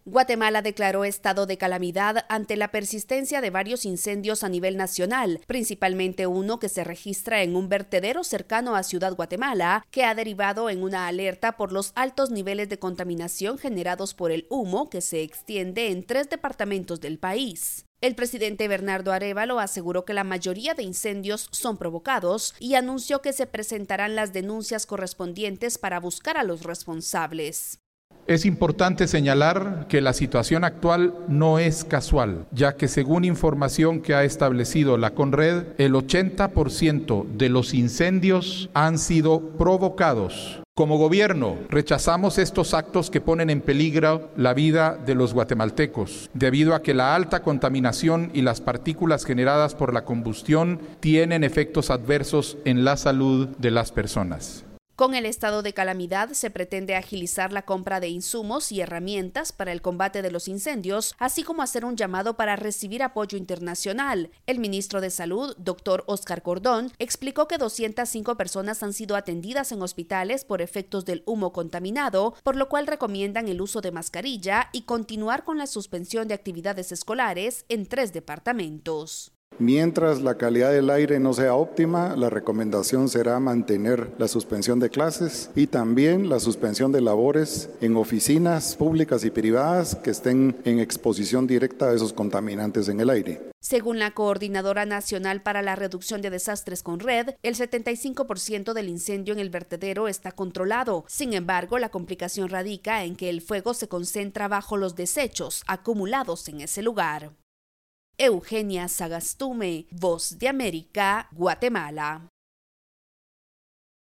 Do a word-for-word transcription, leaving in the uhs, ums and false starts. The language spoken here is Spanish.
Guatemala declaró estado de calamidad ante la persistencia de varios incendios a nivel nacional, principalmente uno que se registra en un vertedero cercano a Ciudad Guatemala, que ha derivado en una alerta por los altos niveles de contaminación generados por el humo que se extiende en tres departamentos del país. El presidente Bernardo Arévalo aseguró que la mayoría de incendios son provocados y anunció que se presentarán las denuncias correspondientes para buscar a los responsables. Es importante señalar que la situación actual no es casual, ya que según información que ha establecido la CONRED, el ochenta por ciento de los incendios han sido provocados. Como gobierno, rechazamos estos actos que ponen en peligro la vida de los guatemaltecos, debido a que la alta contaminación y las partículas generadas por la combustión tienen efectos adversos en la salud de las personas. Con el estado de calamidad se pretende agilizar la compra de insumos y herramientas para el combate de los incendios, así como hacer un llamado para recibir apoyo internacional. El ministro de Salud, doctor Óscar Cordón, explicó que doscientas cinco personas han sido atendidas en hospitales por efectos del humo contaminado, por lo cual recomiendan el uso de mascarilla y continuar con la suspensión de actividades escolares en tres departamentos. Mientras la calidad del aire no sea óptima, la recomendación será mantener la suspensión de clases y también la suspensión de labores en oficinas públicas y privadas que estén en exposición directa a esos contaminantes en el aire. Según la Coordinadora Nacional para la Reducción de Desastres CONRED, el setenta y cinco por ciento del incendio en el vertedero está controlado. Sin embargo, la complicación radica en que el fuego se concentra bajo los desechos acumulados en ese lugar. Eugenia Sagastume, Voz de América, Guatemala.